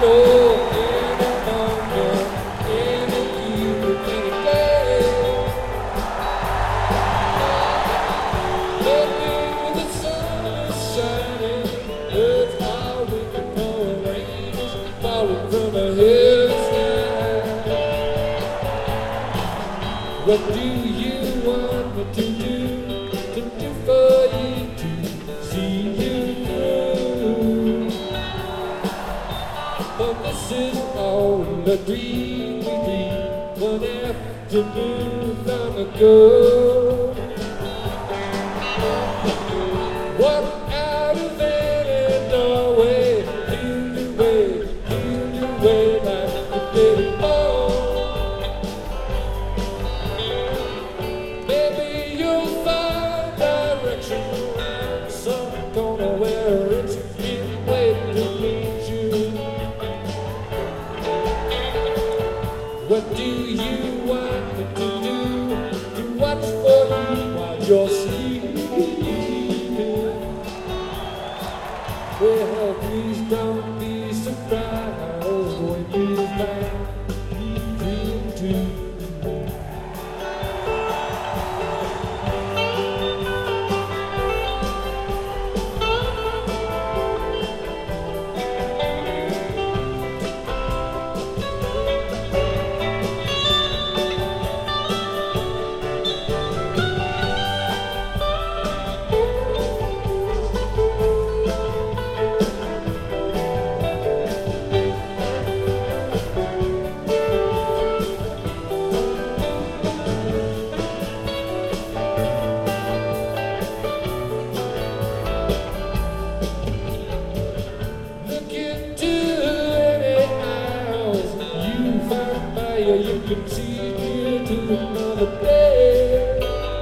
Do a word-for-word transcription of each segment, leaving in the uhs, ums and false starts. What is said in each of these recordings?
know any longer, any evil, any day. Lately the sun is shining, birds are weeping, pouring rain is falling from the hillside. What do you want me to do, to do for you to see you through? But this is all a dream we dreamed one afternoon long ago. Walk out of any doorway, feel your way, feel your way like a little boy. Maybe you'll find direction around some corner where it's been waiting to meet you. What do you want me to do, to watch for you while you're sleeping? Well, please don't be surprised when you find me dream too. You can see here to another day.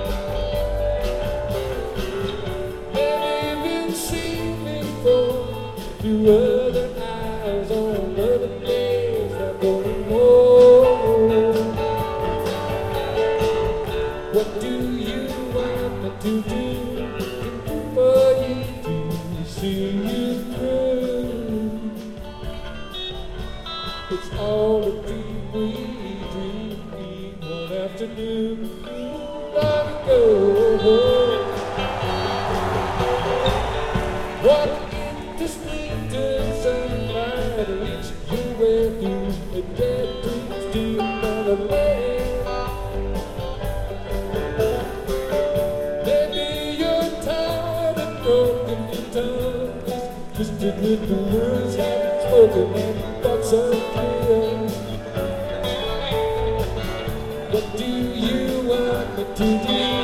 Maybe you've seen me before through other eyes on other days. I don't know. What do you want me to do for you to see you through? It's all a dream we dreamed one afternoon long ago. What into splinters sunlight reach your way through the dead trees to another land. Maybe you're tired and broken, your tongue is twisted with the words haven't spoken and thoughts unclear. What do you want me to do?